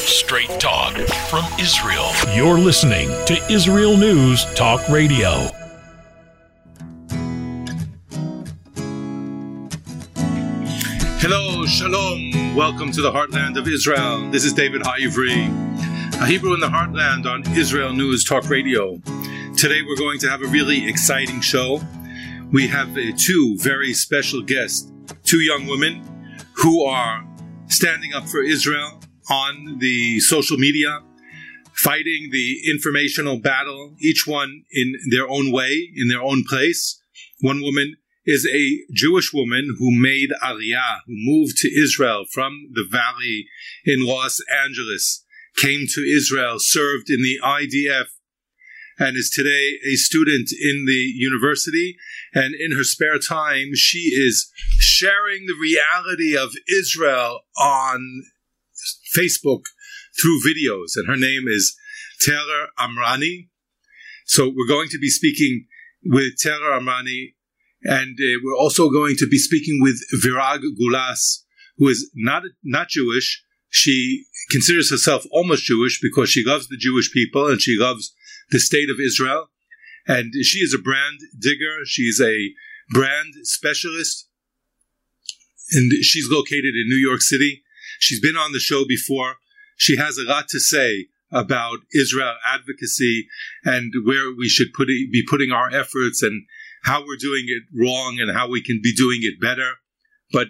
Straight talk from Israel. You're listening to Israel News Talk Radio. Hello, shalom. Welcome to the heartland of Israel. This is David Ha'ivri, a Hebrew in the heartland on Israel News Talk Radio. Today we're going to have a really exciting show. We have two very special guests, two young women who are standing up for Israel on the social media, fighting the informational battle, each one in their own way, in their own place. One woman is a Jewish woman who made Aliyah, who moved to Israel from the valley in Los Angeles, came to Israel, served in the IDF, and is today a student in the university. And in her spare time, she is sharing the reality of Israel on Facebook through videos. And her name is Taylor Amrani. So we're going to be speaking with Taylor Amrani, and we're also going to be speaking with Virag Gulas, who is not Jewish. She considers herself almost Jewish because she loves the Jewish people and she loves the state of Israel. And she is a brand digger. She's a brand specialist. And she's located in New York City. She's been on the show before. She has a lot to say about Israel advocacy and where we should be putting our efforts and how we're doing it wrong and how we can be doing it better. But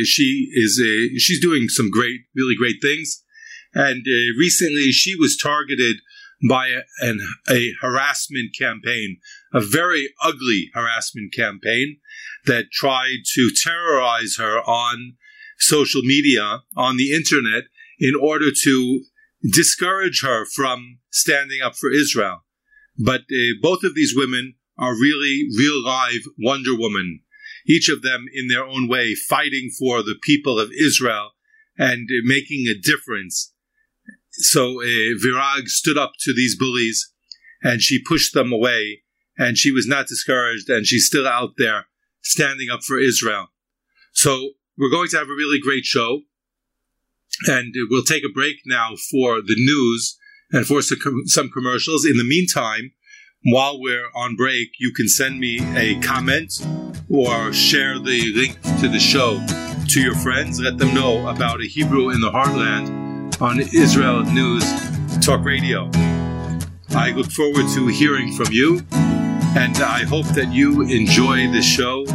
she's doing some really great things. And recently she was targeted by a harassment campaign, a very ugly harassment campaign that tried to terrorize her on social media, on the internet, in order to discourage her from standing up for Israel. But both of these women are really real live Wonder Woman, each of them in their own way fighting for the people of Israel and making a difference. So Virag stood up to these bullies and she pushed them away, and she was not discouraged, and she's still out there standing up for Israel. So we're going to have a really great show, and we'll take a break now for the news and for some commercials. In the meantime, while we're on break, you can send me a comment or share the link to the show to your friends. Let them know about a Hebrew in the Heartland on Israel News Talk Radio. I look forward to hearing from you, and I hope that you enjoy this show.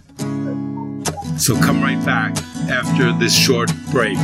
So come right back after this short break.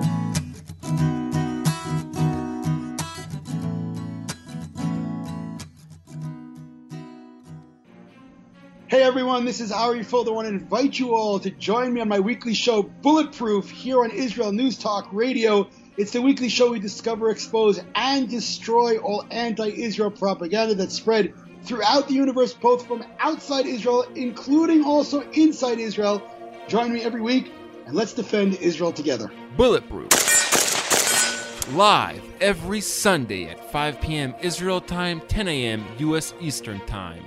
Hey everyone, this is Ari Folder. I want to invite you all to join me on my weekly show, Bulletproof, here on Israel News Talk Radio. It's the weekly show we discover, expose, and destroy all anti-Israel propaganda that's spread throughout the universe, both from outside Israel, including also inside Israel. Join me every week, and let's defend Israel together. Bulletproof. Live every Sunday at 5 p.m. Israel time, 10 a.m. U.S. Eastern Time.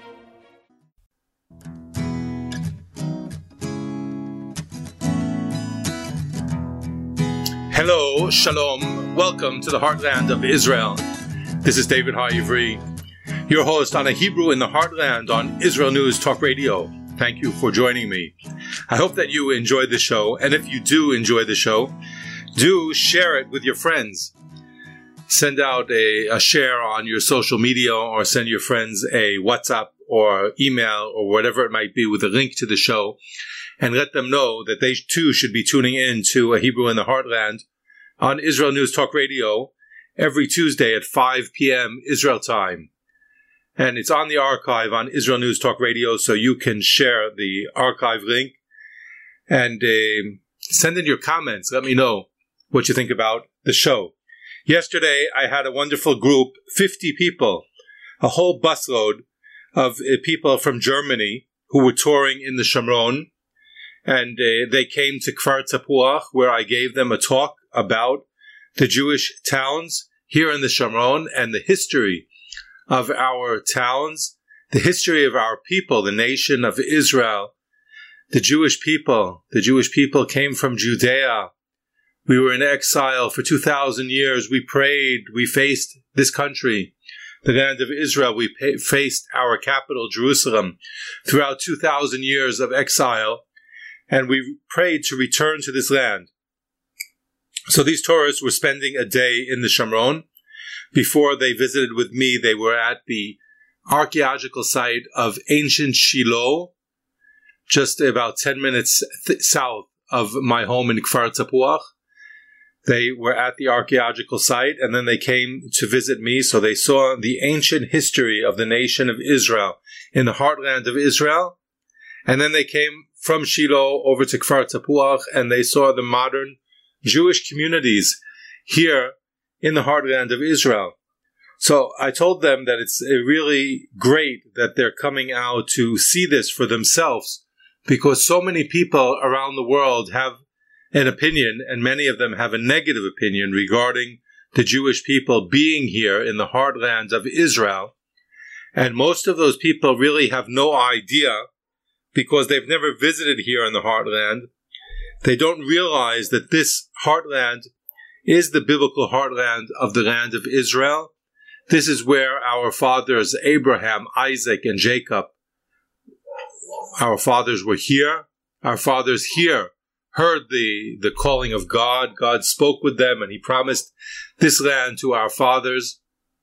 Hello, shalom. Welcome to the heartland of Israel. This is David Ha'ivri, your host on a Hebrew in the Heartland on Israel News Talk Radio. Thank you for joining me. I hope that you enjoy the show, and if you do enjoy the show, do share it with your friends. Send out a share on your social media, or send your friends a WhatsApp or email or whatever it might be with a link to the show, and let them know that they too should be tuning in to a Hebrew in the Heartland on Israel News Talk Radio every Tuesday at 5 p.m. Israel time. And it's on the archive on Israel News Talk Radio, so you can share the archive link and send in your comments. Let me know what you think about the show. Yesterday, I had a wonderful group, 50 people, a whole busload of people from Germany who were touring in the Shomron. And they came to Kfar Tapuach, where I gave them a talk about the Jewish towns here in the Shomron and the history of our towns, the history of our people, the nation of Israel, the Jewish people. The Jewish people came from Judea We were in exile for 2,000 years. We prayed. We faced this country, the land of Israel. We faced our capital, Jerusalem, throughout 2,000 years of exile. And we prayed to return to this land. So these tourists were spending a day in the Shomron. Before they visited with me, they were at the archaeological site of ancient Shiloh, just about 10 minutes south of my home in Kfar Tapuach. They were at the archaeological site, and then they came to visit me, so they saw the ancient history of the nation of Israel in the heartland of Israel. And then they came from Shiloh over to Kfar Tapuach, and they saw the modern Jewish communities here in the heartland of Israel. So I told them that it's really great that they're coming out to see this for themselves, because so many people around the world have an opinion, and many of them have a negative opinion regarding the Jewish people being here in the heartland of Israel. And most of those people really have no idea, because they've never visited here in the heartland. They don't realize that this heartland is the biblical heartland of the land of Israel. This is where our fathers, Abraham, Isaac, and Jacob, our fathers were here. Our fathers here heard the calling of God. God spoke with them, and He promised this land to our fathers.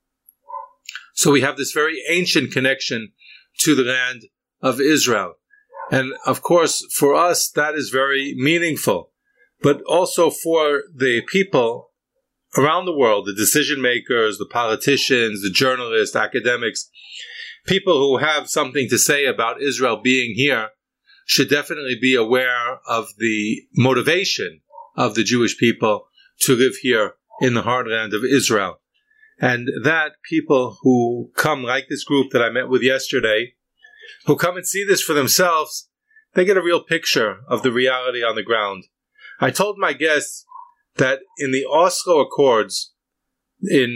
So we have this very ancient connection to the land of Israel. And of course, for us, that is very meaningful. But also for the people around the world, the decision makers, the politicians, the journalists, academics, people who have something to say about Israel being here, should definitely be aware of the motivation of the Jewish people to live here in the heartland of Israel. And that people who come, like this group that I met with yesterday, who come and see this for themselves, they get a real picture of the reality on the ground. I told my guests that in the Oslo Accords in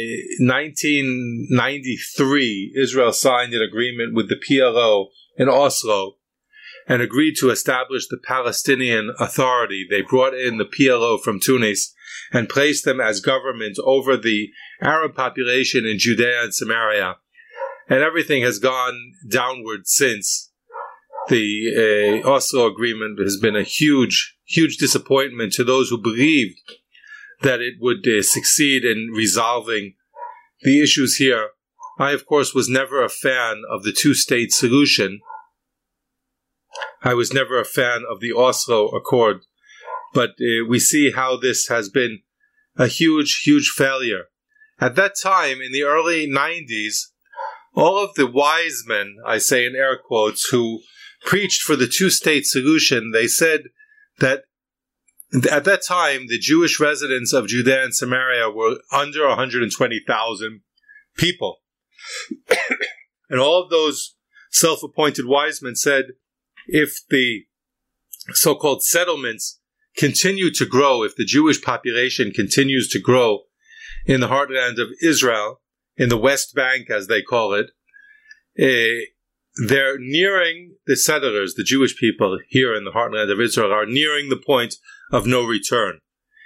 1993, Israel signed an agreement with the PLO in Oslo and agreed to establish the Palestinian Authority. They brought in the PLO from Tunis and placed them as government over the Arab population in Judea and Samaria. And everything has gone downward since. The Oslo Agreement has been a huge, huge disappointment to those who believed that it would succeed in resolving the issues here. I, of course, was never a fan of the two-state solution. I was never a fan of the Oslo Accord. But we see how this has been a huge, huge failure. At that time, in the early 90s, all of the wise men, I say in air quotes, who preached for the two-state solution, they said that at that time, the Jewish residents of Judea and Samaria were under 120,000 people. And all of those self-appointed wise men said, if the so-called settlements continue to grow, if the Jewish population continues to grow in the heartland of Israel, in the West Bank, as they call it, they're nearing the settlers, the Jewish people here in the heartland of Israel, are nearing the point of no return.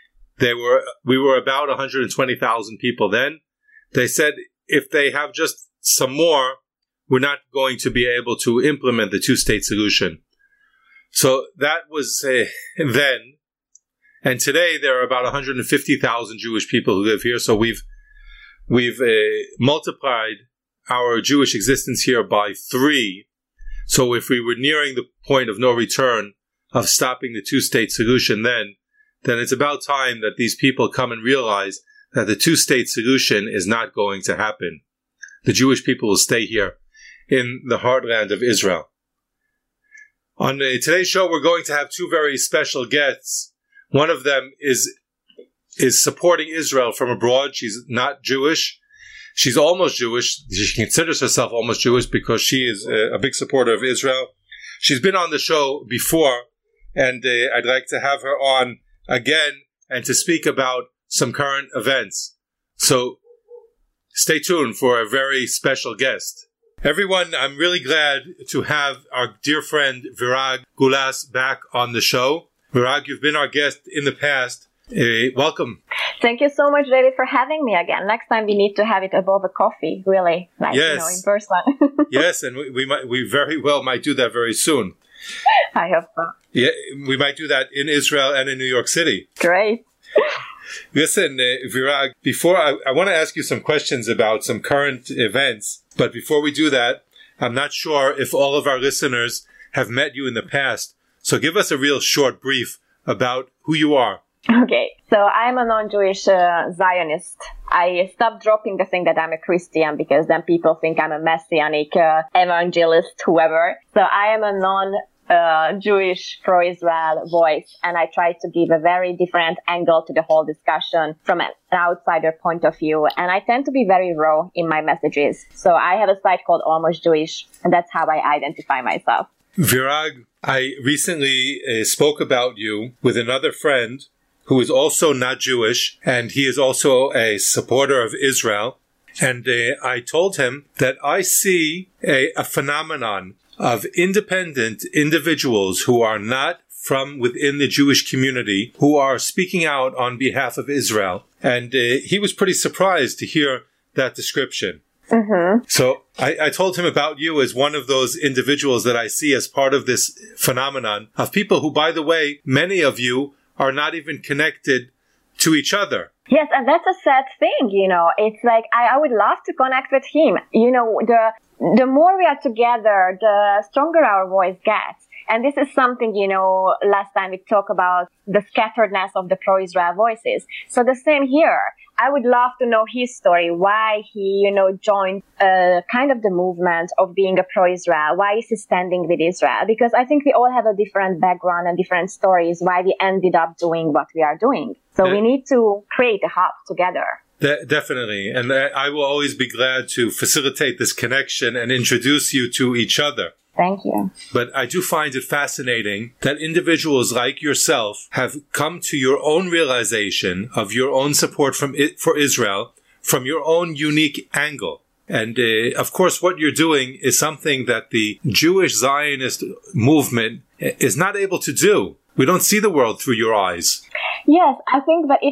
We were about 120,000 people then. They said if they have just some more, we're not going to be able to implement the two-state solution. So that was then. And today there are about 150,000 Jewish people who live here. So we've multiplied our Jewish existence here by 3. So if we were nearing the point of no return of stopping the two-state solution then it's about time that these people come and realize that the two-state solution is not going to happen. The Jewish people will stay here in the heartland of Israel. On today's show, we're going to have 2 very special guests. One of them is supporting Israel from abroad. She's not Jewish. She's almost Jewish. She considers herself almost Jewish because she is a big supporter of Israel. She's been on the show before, and I'd like to have her on again and to speak about some current events. So stay tuned for a very special guest. Everyone, I'm really glad to have our dear friend Virag Gulas back on the show. Virag, you've been our guest in the past. Welcome. Thank you so much, David, for having me again. Next time we need to have it above a coffee, really, like, yes. In person. Yes, and we very well might do that very soon. I hope so. Yeah, we might do that in Israel and in New York City. Great. Listen, Virag, before I want to ask you some questions about some current events, but before we do that, I'm not sure if all of our listeners have met you in the past. So give us a real short brief about who you are. Okay, so I'm a non-Jewish Zionist. I stopped dropping the thing that I'm a Christian because then people think I'm a messianic evangelist, whoever. So I am a non-Jewish pro-Israel voice, and I try to give a very different angle to the whole discussion from an outsider point of view. And I tend to be very raw in my messages. So I have a site called Almost Jewish, and that's how I identify myself. Virag, I recently spoke about you with another friend who is also not Jewish, and he is also a supporter of Israel. And I told him that I see a phenomenon of independent individuals who are not from within the Jewish community, who are speaking out on behalf of Israel. And he was pretty surprised to hear that description. Mm-hmm. So I told him about you as one of those individuals that I see as part of this phenomenon of people who, by the way, many of you are not even connected to each other. Yes, and that's a sad thing, It's like, I would love to connect with him. The more we are together, the stronger our voice gets. And this is something, last time we talked about the scatteredness of the pro-Israel voices. So the same here. I would love to know his story, why he, joined kind of the movement of being a pro-Israel. Why is he standing with Israel? Because I think we all have a different background and different stories why we ended up doing what we are doing. So we need to create a hub together. Definitely. And I will always be glad to facilitate this connection and introduce you to each other. Thank you. But I do find it fascinating that individuals like yourself have come to your own realization of your own support for Israel from your own unique angle. And of course, what you're doing is something that the Jewish Zionist movement is not able to do. We don't see the world through your eyes. Yes, I think that it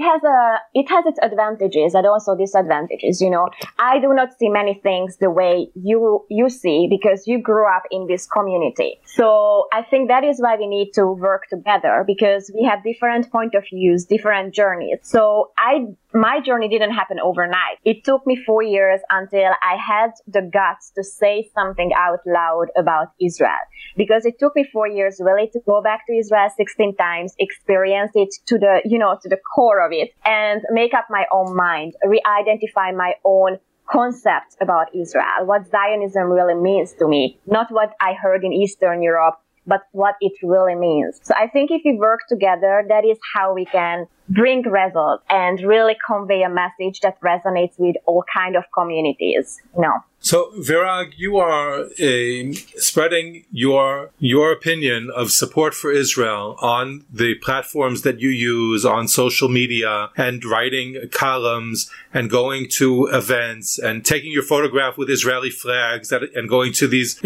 has its advantages and also disadvantages. I do not see many things the way you see because you grew up in this community. So I think that is why we need to work together because we have different point of views, different journeys. So my journey didn't happen overnight. It took me 4 years until I had the guts to say something out loud about Israel. Because it took me 4 years really to go back to Israel 16 times, experience it to the core of it, and make up my own mind, re-identify my own concept about Israel, what Zionism really means to me, not what I heard in Eastern Europe, but what it really means. So I think if we work together, that is how we can bring results and really convey a message that resonates with all kind of communities. So, Virag, you are spreading your opinion of support for Israel on the platforms that you use on social media and writing columns and going to events and taking your photograph with Israeli flags and going to these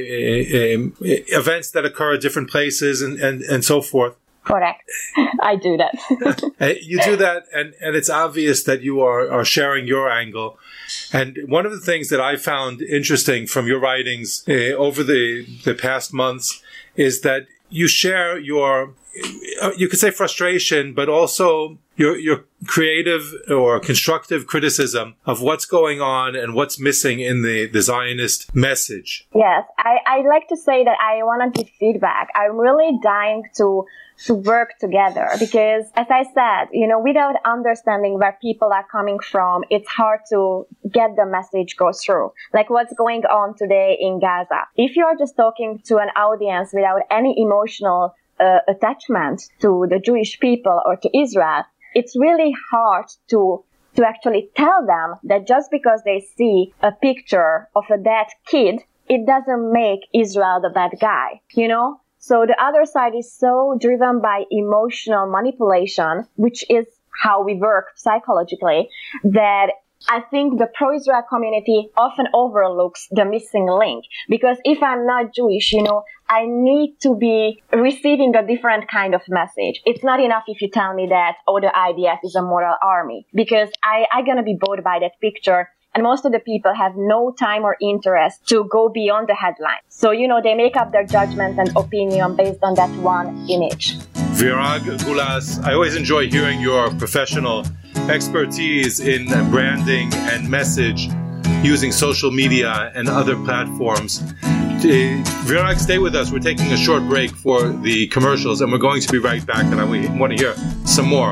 events that occur at different places and so forth. Correct. I do that. You do that, and it's obvious that you are sharing your angle. And one of the things that I found interesting from your writings over the past months is that you share your, you could say frustration, but also your creative or constructive criticism of what's going on and what's missing in the Zionist message. Yes, I like to say that I want to give feedback. I'm really dying to work together because, as I said, without understanding where people are coming from, it's hard to get the message go through. Like what's going on today in Gaza. If you're just talking to an audience without any emotional attachment to the Jewish people or to Israel, it's really hard to actually tell them that just because they see a picture of a dead kid, it doesn't make Israel the bad guy, So the other side is so driven by emotional manipulation, which is how we work psychologically, that I think the pro-Israel community often overlooks the missing link. Because if I'm not Jewish, I need to be receiving a different kind of message. It's not enough if you tell me that, oh, the IDF is a moral army, because I'm going to be bored by that picture. And most of the people have no time or interest to go beyond the headline. So, they make up their judgment and opinion based on that one image. Virag Gulas, I always enjoy hearing your professional expertise in branding and message using social media and other platforms. Virag, stay with us. We're taking a short break for the commercials, and we're going to be right back, and I want to hear some more.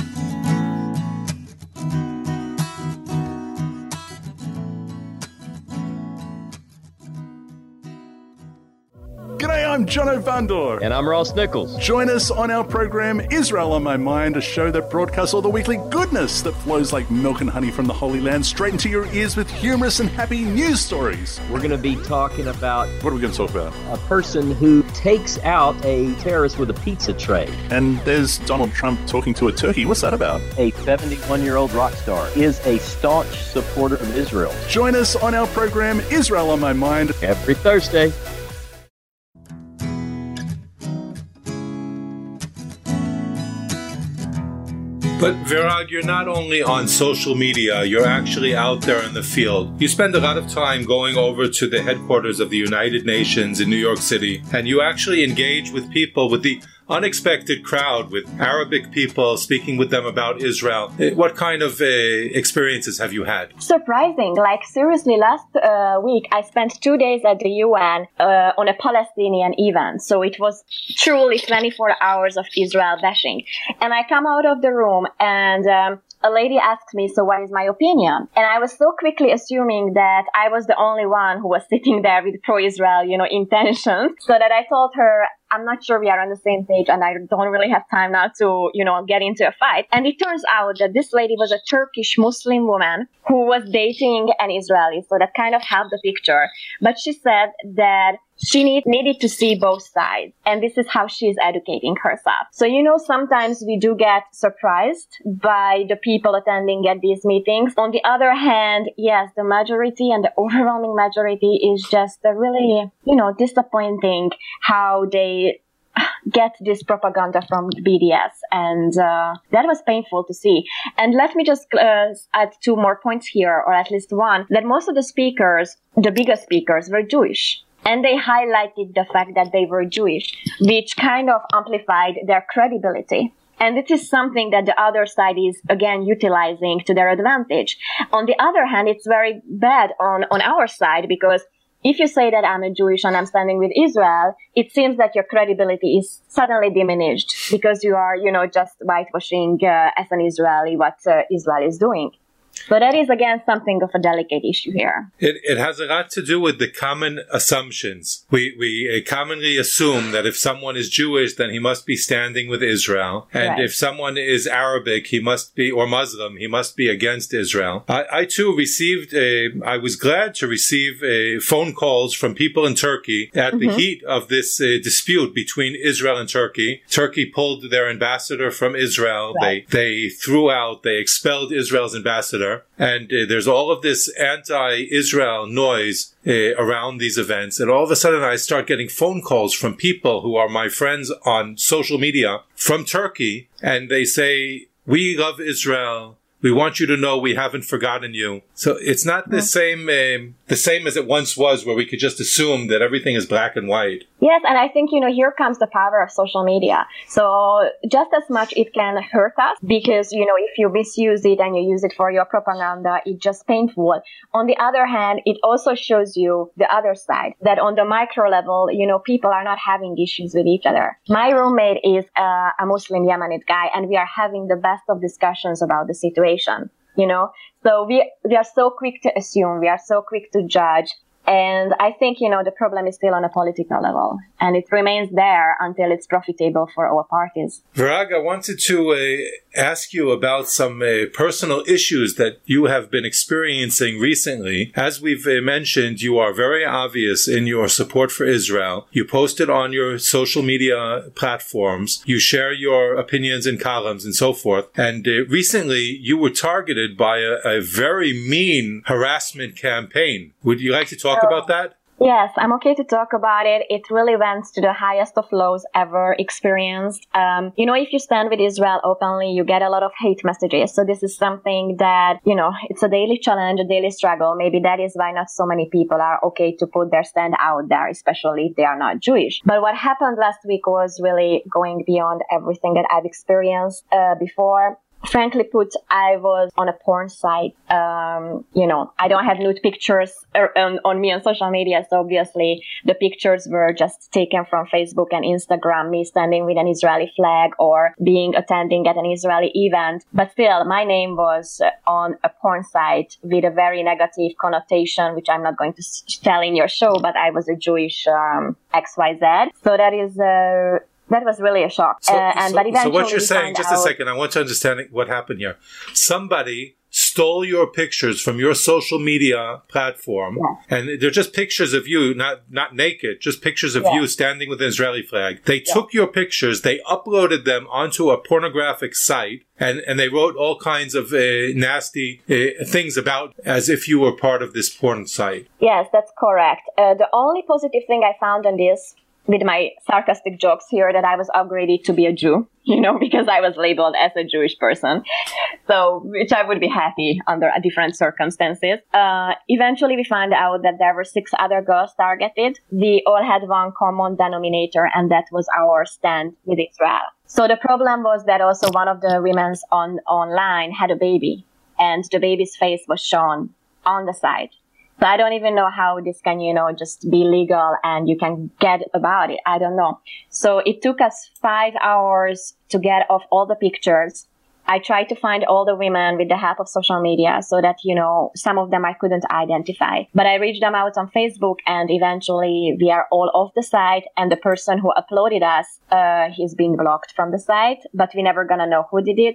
G'day, I'm Jono Vandor. And I'm Ross Nichols. Join us on our program, Israel on My Mind, a show that broadcasts all the weekly goodness that flows like milk and honey from the Holy Land straight into your ears with humorous and happy news stories. We're going to be talking about... What are we going to talk about? A person who takes out a terrorist with a pizza tray. And there's Donald Trump talking to a turkey. What's that about? A 71-year-old rock star is a staunch supporter of Israel. Join us on our program, Israel on My Mind, every Thursday. But Virag, you're not only on social media, you're actually out there in the field. You spend a lot of time going over to the headquarters of the United Nations in New York City, and you actually engage with people, with the unexpected crowd, with Arabic people, speaking with them about Israel. What kind of experiences have you had? Surprising. Like, seriously, last week I spent 2 days at the UN on a Palestinian event. So it was truly 24 hours of Israel bashing. And I come out of the room and a lady asked me, so what is my opinion? And I was so quickly assuming that I was the only one who was sitting there with pro-Israel, intentions, so that I told her, I'm not sure we are on the same page and I don't really have time now to, get into a fight. And it turns out that this lady was a Turkish Muslim woman who was dating an Israeli. So that kind of helped the picture. But she said that she needed to see both sides. And this is how she's educating herself. So, sometimes we do get surprised by the people attending at these meetings. On the other hand, yes, the majority and the overwhelming majority is just really, disappointing how they get this propaganda from BDS. And that was painful to see. And let me just add 2 more points here, or at least one, that most of the speakers, the biggest speakers, were Jewish. And they highlighted the fact that they were Jewish, which kind of amplified their credibility. And it is something that the other side is, again, utilizing to their advantage. On the other hand, it's very bad on our side, because if you say that I'm a Jewish and I'm standing with Israel, it seems that your credibility is suddenly diminished because you are, just whitewashing as an Israeli what Israel is doing. So that is, again, something of a delicate issue here. It has a lot to do with the common assumptions. We commonly assume that if someone is Jewish, then he must be standing with Israel. And right. If someone is Arabic, he must be, or Muslim, he must be against Israel. I too I was glad to receive phone calls from people in Turkey at the heat of this dispute between Israel and Turkey. Turkey pulled their ambassador from Israel. Right. They expelled Israel's ambassador. And there's all of this anti-Israel noise around these events. And all of a sudden I start getting phone calls from people who are my friends on social media from Turkey. And they say, we love Israel. We want you to know we haven't forgotten you. So it's not the same as it once was, where we could just assume that everything is black and white. Yes, and I think, here comes the power of social media. So just as much it can hurt us, because, if you misuse it and you use it for your propaganda, it's just painful. On the other hand, it also shows you the other side, that on the micro level, people are not having issues with each other. My roommate is a Muslim Yemenite guy, and we are having the best of discussions about the situation. So we are so quick to assume, we are so quick to judge. And I think, the problem is still on a political level, and it remains there until it's profitable for all parties. Virag, I wanted to ask you about some personal issues that you have been experiencing recently. As we've mentioned, you are very obvious in your support for Israel. You post it on your social media platforms. You share your opinions in columns and so forth. And recently, you were targeted by a very mean harassment campaign. Would you like to talk about that? Yes, I'm okay to talk about it. It really went to the highest of lows ever experienced. If you stand with Israel openly, you get a lot of hate messages. So this is something that, it's a daily challenge, a daily struggle. Maybe that is why not so many people are okay to put their stand out there, especially if they are not Jewish. But what happened last week was really going beyond everything that I've experienced before. Frankly put, I was on a porn site. I don't have nude pictures on me on social media, so obviously the pictures were just taken from Facebook and Instagram, me standing with an Israeli flag or attending at an Israeli event. But still, my name was on a porn site with a very negative connotation, which I'm not going to tell in your show, but I was a Jewish XYZ. So that was really a shock. So what you're saying, just a second, I want to understand what happened here. Somebody stole your pictures from your social media platform, and they're just pictures of you, not naked, just pictures of you standing with an Israeli flag. They took your pictures, they uploaded them onto a pornographic site, and they wrote all kinds of nasty things about as if you were part of this porn site. Yes, that's correct. The only positive thing I found on this, with my sarcastic jokes here, that I was upgraded to be a Jew, because I was labeled as a Jewish person. So, which I would be happy under different circumstances. Eventually we found out that there were 6 other girls targeted. We all had one common denominator, and that was our stand with Israel. So the problem was that also one of the women online had a baby, and the baby's face was shown on the site. So I don't even know how this can, just be legal and you can get about it. I don't know. So it took us 5 hours to get off all the pictures. I tried to find all the women with the help of social media so that, some of them I couldn't identify. But I reached them out on Facebook, and eventually we are all off the site, and the person who uploaded us, he's being blocked from the site, but we're never gonna know who did it.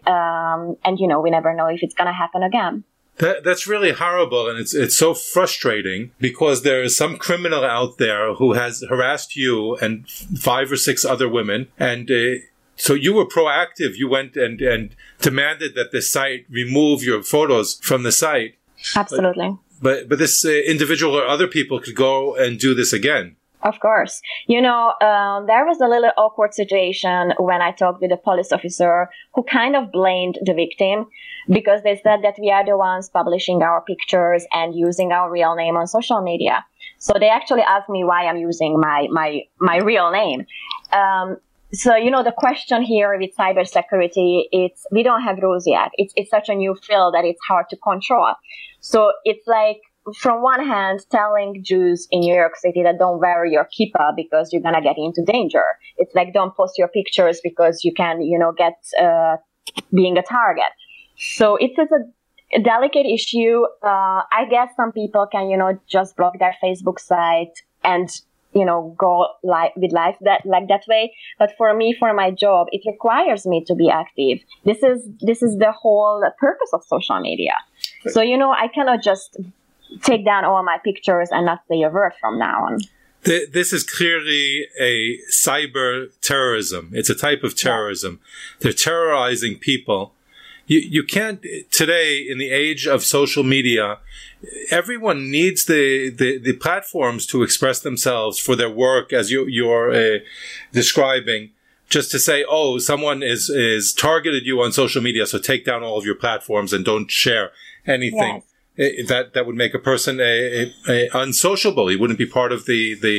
We never know if it's gonna happen again. That's really horrible, and it's so frustrating because there is some criminal out there who has harassed you and 5 or 6 other women, and so you were proactive. You went and demanded that the site remove your photos from the site. Absolutely. But this individual or other people could go and do this again. Of course. There was a little awkward situation when I talked with a police officer who kind of blamed the victim, because they said that we are the ones publishing our pictures and using our real name on social media. So they actually asked me why I'm using my real name. So, the question here with cybersecurity, we don't have rules yet. It's such a new field that it's hard to control. So it's like, from one hand, telling Jews in New York City that don't wear your kippah because you're going to get into danger. It's like, don't post your pictures because you can, get being a target. So it's a delicate issue. I guess some people can, just block their Facebook site and, go with life that way. But for me, for my job, it requires me to be active. This is the whole purpose of social media. So, I cannot just take down all my pictures and not say a word from now on. This is clearly a cyber terrorism. It's a type of terrorism. They're terrorizing people. You can't, today, in the age of social media, everyone needs the platforms to express themselves for their work, as you're describing. Just to say, someone is targeted you on social media, so take down all of your platforms and don't share anything. Yes. That would make a person unsociable. He wouldn't be part of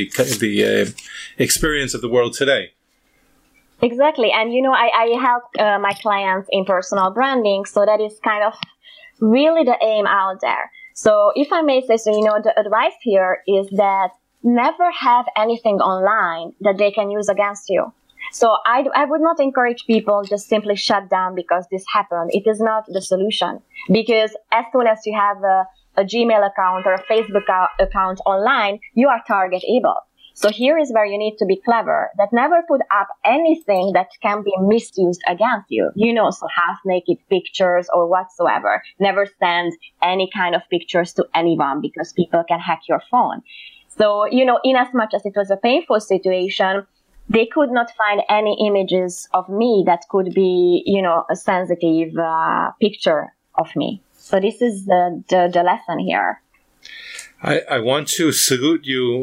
the experience of the world today. Exactly. And, I help my clients in personal branding. So that is kind of really the aim out there. So if I may say so, the advice here is that never have anything online that they can use against you. So I would not encourage people just simply shut down because this happened. It is not the solution, because as soon as you have a Gmail account or a Facebook account online, you are targetable. So here is where you need to be clever, that never put up anything that can be misused against you. So half-naked pictures or whatsoever. Never send any kind of pictures to anyone because people can hack your phone. So, in as much as it was a painful situation, they could not find any images of me that could be, a sensitive picture of me. So this is the lesson here. I want to salute you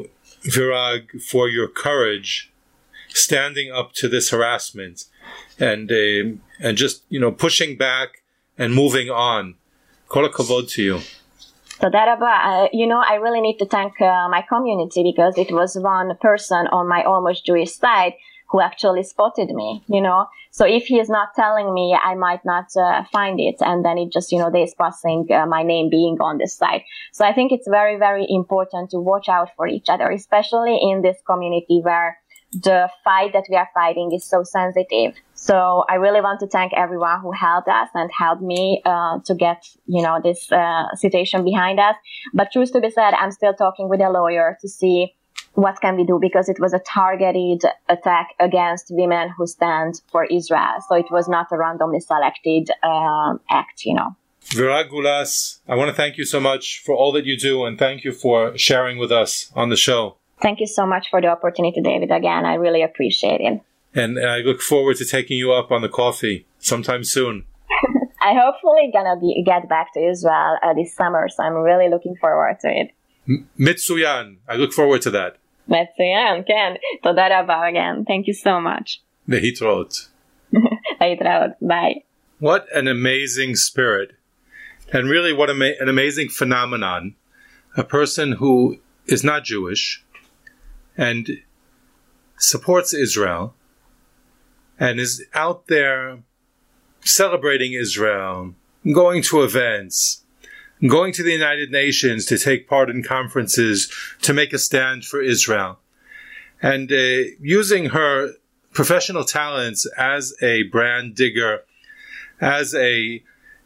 Virag, for your courage standing up to this harassment and just, pushing back and moving on. Kol hakavod to you. Toda rabba. I really need to thank my community, because it was one person on my almost Jewish side who actually spotted me, So if he is not telling me, I might not find it. And then it just, they're passing my name being on this side. So I think it's very, very important to watch out for each other, especially in this community where the fight that we are fighting is so sensitive. So I really want to thank everyone who helped us and helped me to get, this situation behind us. But truth to be said, I'm still talking with a lawyer to see what can we do, because it was a targeted attack against women who stand for Israel. So it was not a randomly selected act, Virag Gulas, I want to thank you so much for all that you do, and thank you for sharing with us on the show. Thank you so much for the opportunity, David. Again, I really appreciate it. And I look forward to taking you up on the coffee sometime soon. I hopefully gonna get back to Israel this summer, so I'm really looking forward to it. Mitsuyan, I look forward to that. מצוין, כן. תודה רבה again. Thank you so much. להתראות. להתראות. Bye. What an amazing spirit. And really what an amazing phenomenon. A person who is not Jewish and supports Israel and is out there celebrating Israel, going to events, going to the United Nations to take part in conferences to make a stand for Israel, and using her professional talents as a brand digger, as a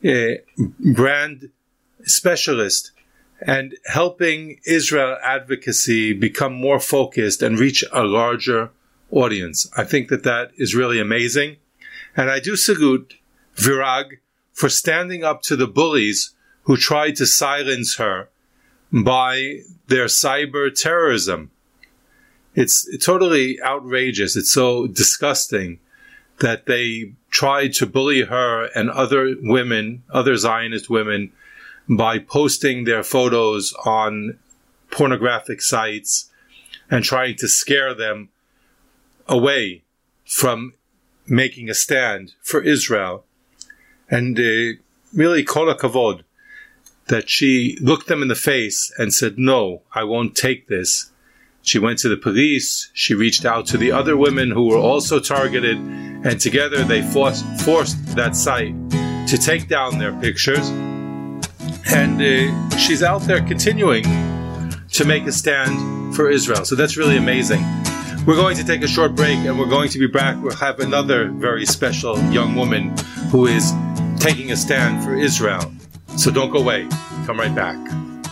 brand specialist, and helping Israel advocacy become more focused and reach a larger audience. I think that is really amazing. And I do salute Virag for standing up to the bullies who tried to silence her by their cyber terrorism. It's totally outrageous. It's so disgusting that they tried to bully her and other women, other Zionist women, by posting their photos on pornographic sites and trying to scare them away from making a stand for Israel. And really, kol hakavod, that she looked them in the face and said, no, I won't take this. She went to the police. She reached out to the other women who were also targeted. And together they forced that site to take down their pictures. And she's out there continuing to make a stand for Israel. So that's really amazing. We're going to take a short break, and we're going to be back. We'll have another very special young woman who is taking a stand for Israel. So don't go away. Come right back.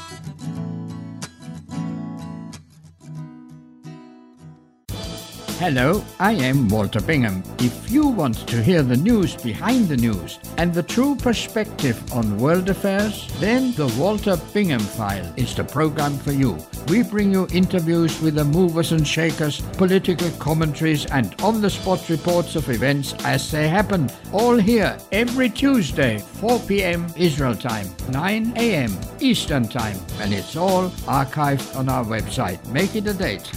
Hello, I am Walter Bingham. If you want to hear the news behind the news and the true perspective on world affairs, then the Walter Bingham File is the program for you. We bring you interviews with the movers and shakers, political commentaries, and on-the-spot reports of events as they happen. All here every Tuesday, 4 p.m. Israel time, 9 a.m. Eastern time. And it's all archived on our website. Make it a date.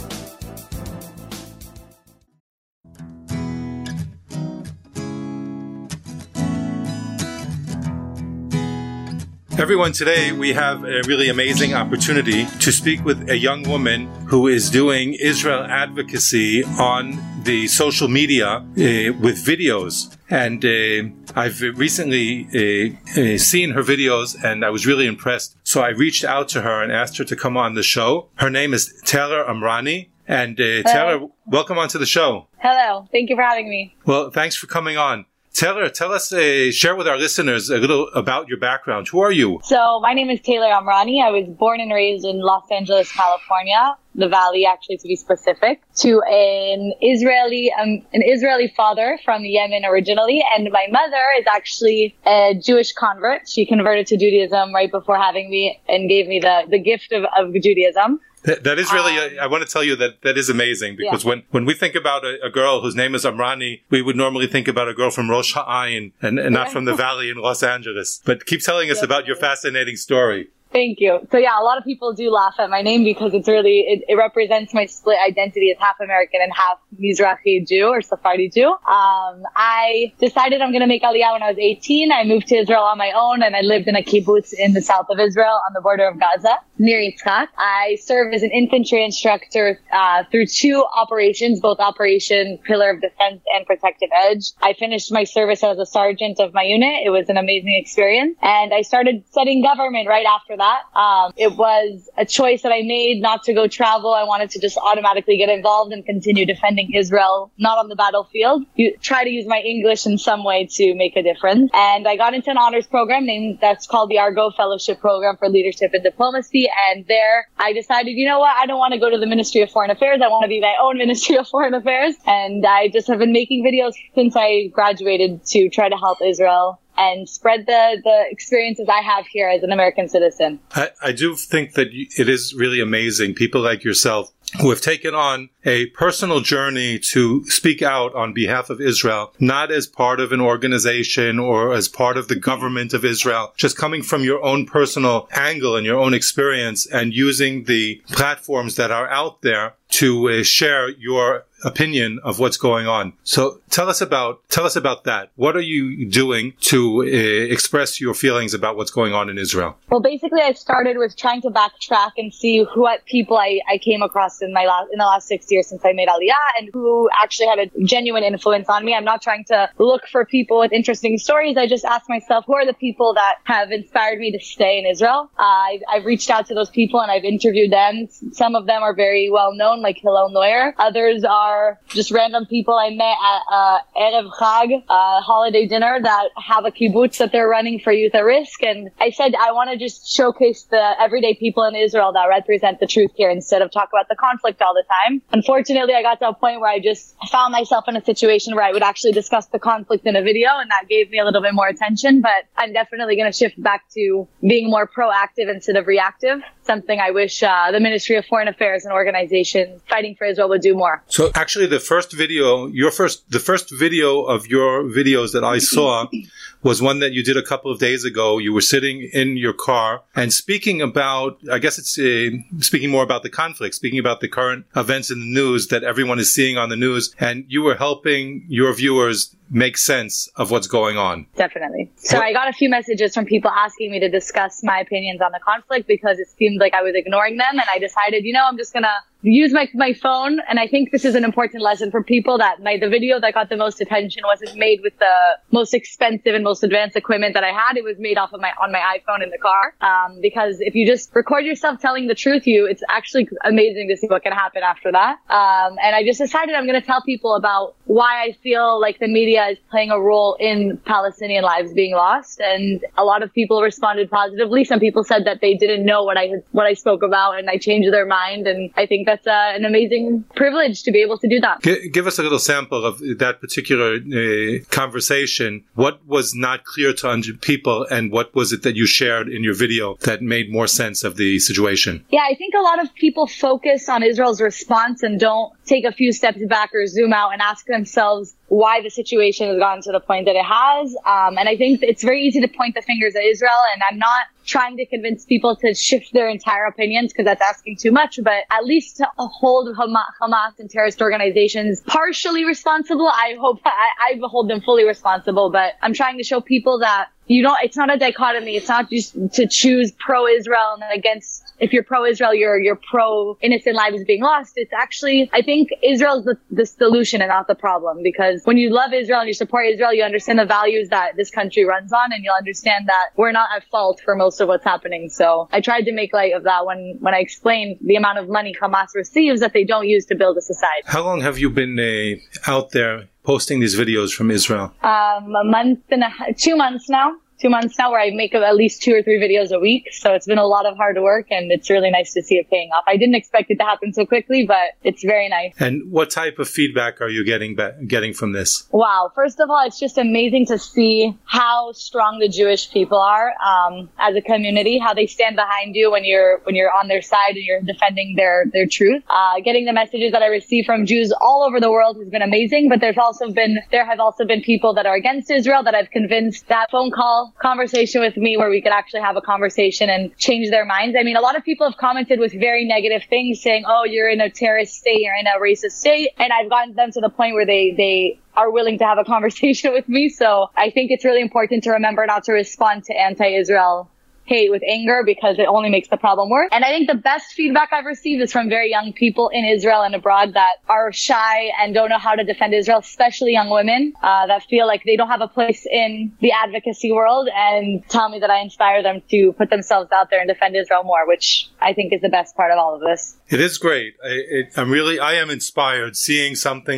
Everyone, today we have a really amazing opportunity to speak with a young woman who is doing Israel advocacy on the social media with videos. And I've recently seen her videos, and I was really impressed. So I reached out to her and asked her to come on the show. Her name is Taylor Amrani. And Taylor, welcome onto the show. Hello. Thank you for having me. Well, thanks for coming on. Taylor, tell us, share with our listeners a little about your background. Who are you? So my name is Taylor Amrani. I was born and raised in Los Angeles, California, the Valley, actually, to be specific, to an Israeli father from Yemen originally. And my mother is actually a Jewish convert. She converted to Judaism right before having me and gave me the gift of Judaism. That is really, I want to tell you that is amazing, because when we think about a girl whose name is Amrani, we would normally think about a girl from Rosh Ha'ayin and not from the Valley in Los Angeles. But keep telling us about your fascinating story. Thank you. So yeah, a lot of people do laugh at my name because it's really, it represents my split identity as half American and half Mizrahi Jew or Sephardi Jew. I decided I'm going to make Aliyah when I was 18. I moved to Israel on my own and I lived in a kibbutz in the south of Israel on the border of Gaza, near Yitzhak. I served as an infantry instructor through 2 operations, both Operation Pillar of Defense and Protective Edge. I finished my service as a sergeant of my unit. It was an amazing experience. And I started studying government right after that. It was a choice that I made not to go travel. I wanted to just automatically get involved and continue defending Israel, not on the battlefield. Try to use my English in some way to make a difference. And I got into an honors program that's called the Argo Fellowship Program for Leadership and Diplomacy. And there I decided, you know what? I don't want to go to the Ministry of Foreign Affairs. I want to be my own Ministry of Foreign Affairs. And I just have been making videos since I graduated to try to help Israel and spread the experiences I have here as an American citizen. I do think that it is really amazing, people like yourself who have taken on a personal journey to speak out on behalf of Israel, not as part of an organization or as part of the government of Israel, just coming from your own personal angle and your own experience and using the platforms that are out there to share your opinion of what's going on. So tell us about that. What are you doing to express your feelings about what's going on in Israel? Well, basically, I started with trying to backtrack and see what people I came across in the last 6 years since I made Aliyah and who actually had a genuine influence on me. I'm not trying to look for people with interesting stories. I just asked myself, who are the people that have inspired me to stay in Israel? I've reached out to those people and I've interviewed them. Some of them are very well known, like Hillel Neuer. Others are just random people I met at Erev Chag, holiday dinner, that have a kibbutz that they're running for Youth at Risk. And I said, I want to just showcase the everyday people in Israel that represent the truth here instead of talk about the conflict all the time. Unfortunately, I got to a point where I just found myself in a situation where I would actually discuss the conflict in a video, and that gave me a little bit more attention. But I'm definitely going to shift back to being more proactive instead of reactive, something I wish the Ministry of Foreign Affairs and organizations fighting for Israel would do more. So actually the first video of your videos that I saw was one that you did a couple of days ago. You were sitting in your car and speaking about, I guess it's speaking more about the conflict, speaking about the current events in the news that everyone is seeing on the news, and you were helping your viewers make sense of what's going on. Definitely. So I got a few messages from people asking me to discuss my opinions on the conflict because it seemed like I was ignoring them, and I decided, I'm just going to use my phone. And I think this is an important lesson for people, that the video that got the most attention wasn't made with the most expensive and most advanced equipment that I had. It was made on my iPhone in the car. Because if you just record yourself telling the truth, it's actually amazing to see what can happen after that. And I just decided I'm going to tell people about why I feel like the media is playing a role in Palestinian lives being lost. And a lot of people responded positively. Some people said that they didn't know what I spoke about, and I changed their mind. And I think that's an amazing privilege to be able to do that. Give us a little sample of that particular conversation. What was not clear to people, and what was it that you shared in your video that made more sense of the situation? Yeah, I think a lot of people focus on Israel's response and don't take a few steps back or zoom out and ask themselves why the situation has gotten to the point that it has. And I think it's very easy to point the fingers at Israel, and I'm not trying to convince people to shift their entire opinions because that's asking too much, but at least to hold Hamas and terrorist organizations partially responsible. I hope I hold them fully responsible, but I'm trying to show people that it's not a dichotomy. It's not just to choose pro-Israel and then against. If you're pro-Israel, you're pro-innocent lives being lost. It's actually, I think Israel's the solution and not the problem, because when you love Israel and you support Israel, you understand the values that this country runs on, and you'll understand that we're not at fault for most of what's happening. So I tried to make light of that when I explained the amount of money Hamas receives that they don't use to build a society. How long have you been out there posting these videos from Israel? A month and 2 months now. 2 months now, where I make at least 2 or 3 videos a week. So it's been a lot of hard work, and it's really nice to see it paying off. I didn't expect it to happen so quickly, but it's very nice. And what type of feedback are you getting from this? Wow. First of all, it's just amazing to see how strong the Jewish people are as a community, how they stand behind you when you're on their side and you're defending their truth. Getting the messages that I receive from Jews all over the world has been amazing, but there have also been people that are against Israel that I've convinced that phone call civil conversation with me where we could actually have a conversation and change their minds. I mean, a lot of people have commented with very negative things saying, oh, you're in a terrorist state, you're in a racist state. And I've gotten them to the point where they are willing to have a conversation with me. So I think it's really important to remember not to respond to anti-Israel hate with anger, because it only makes the problem worse. And I think the best feedback I've received is from very young people in Israel and abroad that are shy and don't know how to defend Israel, especially young women that feel like they don't have a place in the advocacy world, and tell me that I inspire them to put themselves out there and defend Israel more, which I think is the best part of all of this. It is great. I am inspired seeing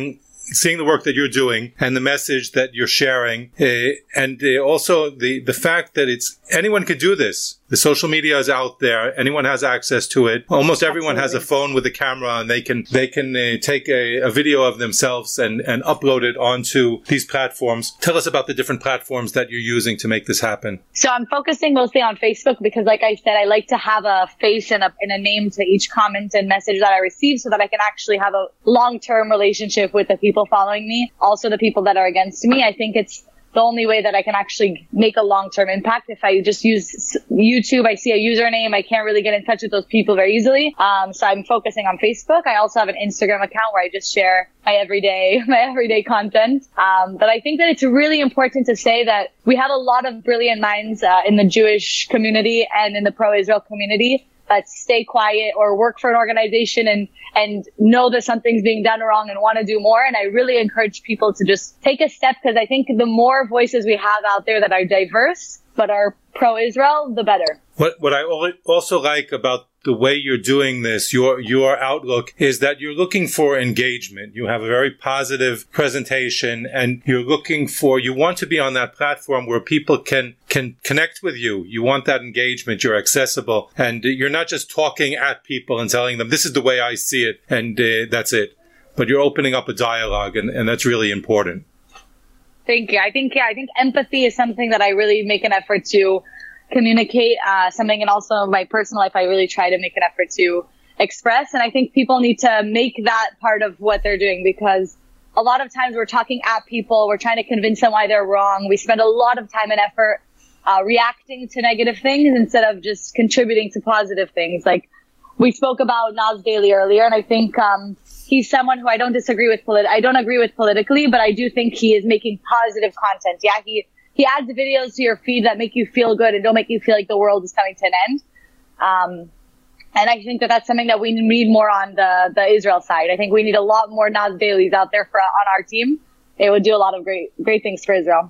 the work that you're doing and the message that you're sharing, and also the fact that anyone can do this. The social media is out there. Anyone has access to it. Almost everyone has a phone with a camera, and they can take a video of themselves and upload it onto these platforms. Tell us about the different platforms that you're using to make this happen. So I'm focusing mostly on Facebook because, like I said, I like to have a face and a name to each comment and message that I receive so that I can actually have a long-term relationship with the people following me. Also the people that are against me. I think it's the only way that I can actually make a long-term impact. If I just use YouTube, I see a username, I can't really get in touch with those people very easily. So I'm focusing on Facebook. I also have an Instagram account where I just share my everyday content. But I think that it's really important to say that we have a lot of brilliant minds in the Jewish community and in the pro-Israel community that stay quiet or work for an organization and know that something's being done wrong and want to do more. And I really encourage people to just take a step, because I think the more voices we have out there that are diverse but are pro-Israel, the better. What I also like about the way you're doing this, your outlook, is that you're looking for engagement. You have a very positive presentation, and you want to be on that platform where people can connect with you. You want that engagement. You're accessible, and you're not just talking at people and telling them, this is the way I see it, and that's it. But you're opening up a dialogue, and that's really important. Thank you. I think empathy is something that I really make an effort to communicate, something, and also in my personal life, I really try to make an effort to express. And I think people need to make that part of what they're doing, because a lot of times we're talking at people, we're trying to convince them why they're wrong. We spend a lot of time and effort reacting to negative things instead of just contributing to positive things. Like we spoke about Naz Daily earlier, and I think he's someone who I don't agree with politically, but I do think he is making positive content. Yeah, he adds videos to your feed that make you feel good and don't make you feel like the world is coming to an end. And I think that that's something that we need more on the Israel side. I think we need a lot more Naz Dailies out there on our team. It would do a lot of great things for Israel.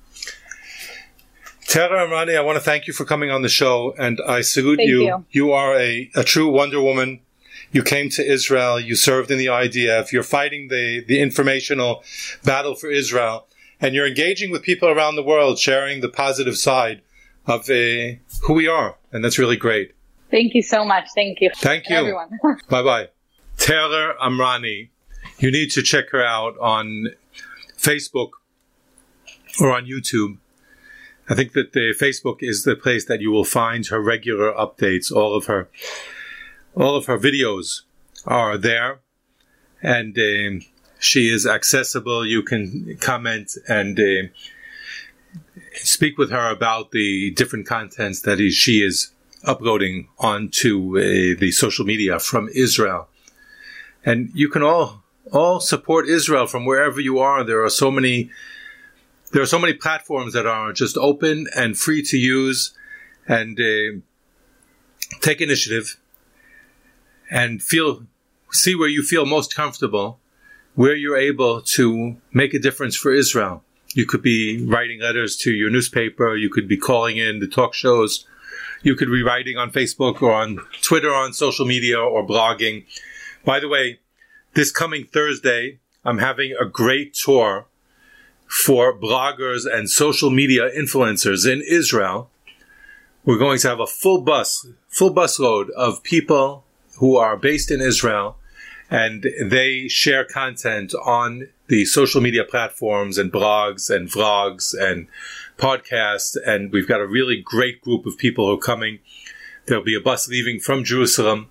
Tara Amrani, I want to thank you for coming on the show, and I salute you. Thank you. You are a true Wonder Woman. You came to Israel. You served in the IDF. You're fighting the informational battle for Israel. And you're engaging with people around the world, sharing the positive side of who we are. And that's really great. Thank you so much. Thank you. Thank you. Everyone. Bye-bye. Taylor Amrani. You need to check her out on Facebook or on YouTube. I think that the Facebook is the place that you will find her regular updates. All of her videos are there. And she is accessible. You can comment and speak with her about the different contents that she is uploading onto the social media from Israel. And you can all support Israel from wherever you are. There are so many platforms that are just open and free to use, and take initiative and see where you feel most comfortable, where you're able to make a difference for Israel. You could be writing letters to your newspaper. You could be calling in the talk shows. You could be writing on Facebook or on Twitter, on social media, or blogging. By the way, this coming Thursday, I'm having a great tour for bloggers and social media influencers in Israel. We're going to have a full bus load of people who are based in Israel, and they share content on the social media platforms and blogs and vlogs and podcasts. And we've got a really great group of people who are coming. There'll be a bus leaving from Jerusalem,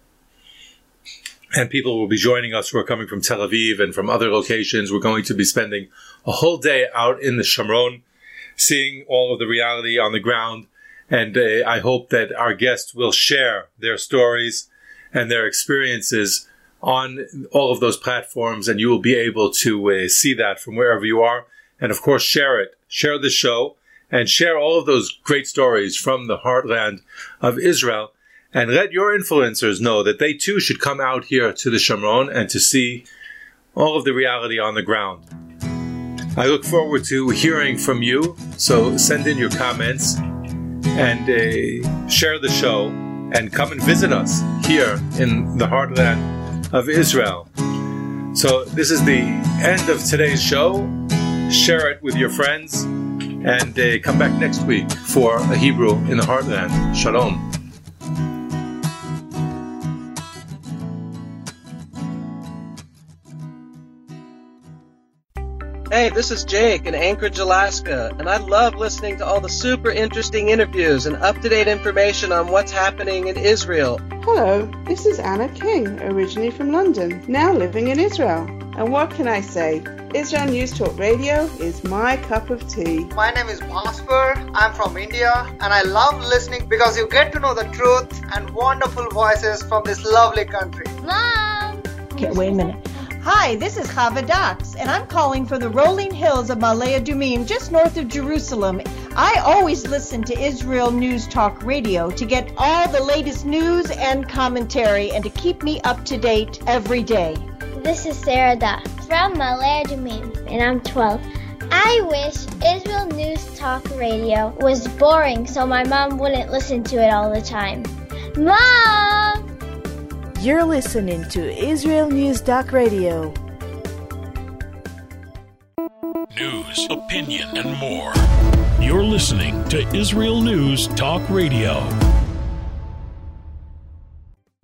and people will be joining us who are coming from Tel Aviv and from other locations. We're going to be spending a whole day out in the Shomron, seeing all of the reality on the ground. And I hope that our guests will share their stories and their experiences on all of those platforms, and you will be able to see that from wherever you are. And of course, share it. Share the show and share all of those great stories from the heartland of Israel. And let your influencers know that they too should come out here to the Shomron and to see all of the reality on the ground. I look forward to hearing from you, so send in your comments and share the show and come and visit us here in the heartland of Israel. So this is the end of today's show. Share it with your friends and come back next week for a Hebrew in the heartland. Shalom. Hey, this is Jake in Anchorage, Alaska, and I love listening to all the super interesting interviews and up-to-date information on what's happening in Israel. Hello, this is Anna King, originally from London, now living in Israel. And what can I say? Israel News Talk Radio is my cup of tea. My name is Bhaskar. I'm from India, and I love listening because you get to know the truth and wonderful voices from this lovely country. Mom! Okay, wait a minute. Hi, this is Chava Dax, and I'm calling from the rolling hills of Ma'ale Adumim, just north of Jerusalem. I always listen to Israel News Talk Radio to get all the latest news and commentary and to keep me up to date every day. This is Sarah Dax from Ma'ale Adumim, and I'm 12. I wish Israel News Talk Radio was boring so my mom wouldn't listen to it all the time. Mom! You're listening to Israel News Talk Radio. News, opinion, and more. You're listening to Israel News Talk Radio.